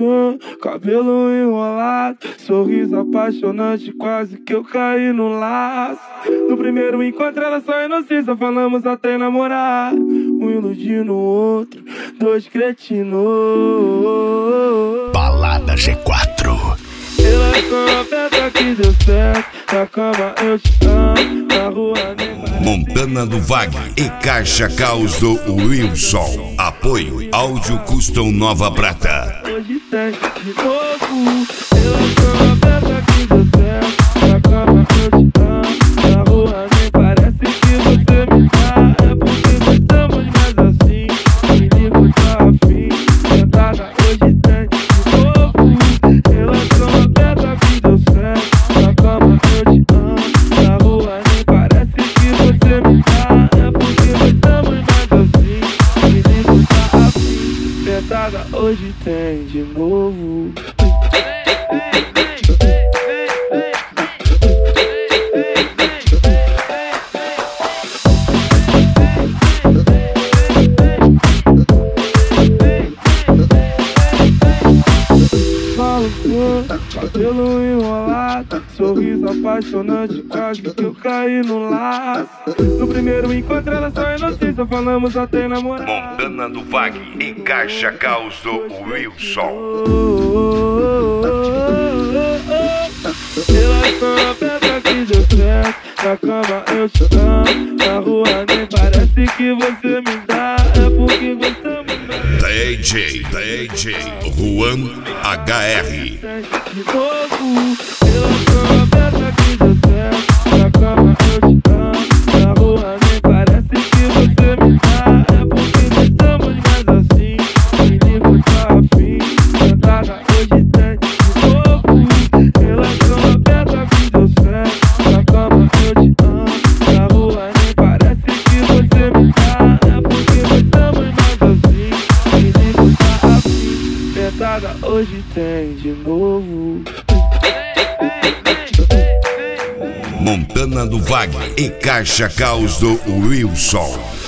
cabelo enrolado, sorriso apaixonante, quase que eu caí no laço. No primeiro encontro era só inocência, falamos até namorar. Um iludindo o outro, dois cretinos. Balada G4. Relação aberta que deu certo, na cama eu te amo, na rua nem parece. Montana do Vag e Caixa Caos do Wilson. Apoio Áudio Custom Nova Prata. Hoje tem de novo. Relação aberta que deu certo, na cama eu te amo, na rua nem parece que você me dá. É porque estamos mais assim, me ligo tá afim. Sentada hoje tem de novo. Relação aberta que deu certo, na cama eu te amo, na rua nem parece que você me dá. É porque estamos mais assim, me ligo tá afim. Sentada hoje tem de novo. Cabelo enrolado, sorriso apaixonante, quase que eu caí no laço. No primeiro encontro era só inocência, falamos até namorar. Montana do Vag e Caixa Caos do Wilson. Relação aberta que deu certo, na cama eu te amo, na rua nem parece que você me dá. É porque gostamos mesmo. DJ Juan HR. De novo, relação aberta que deu certo, na cama eu te amo, na rua nem parece que você me dá. É porque estamos mais assim, me ligo tá afim. Sentada hoje tem de novo. Relação aberta que deu certo, na cama eu te amo, na rua nem parece que você me dá. É porque estamos mais assim, me ligo tá afim. Sentada hoje tem de novo. Montana do Vag e Caixa Caos do Wilson.